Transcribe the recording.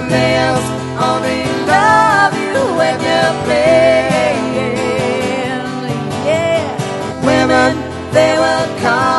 lips only love you when you're playing. Yeah, women, they will call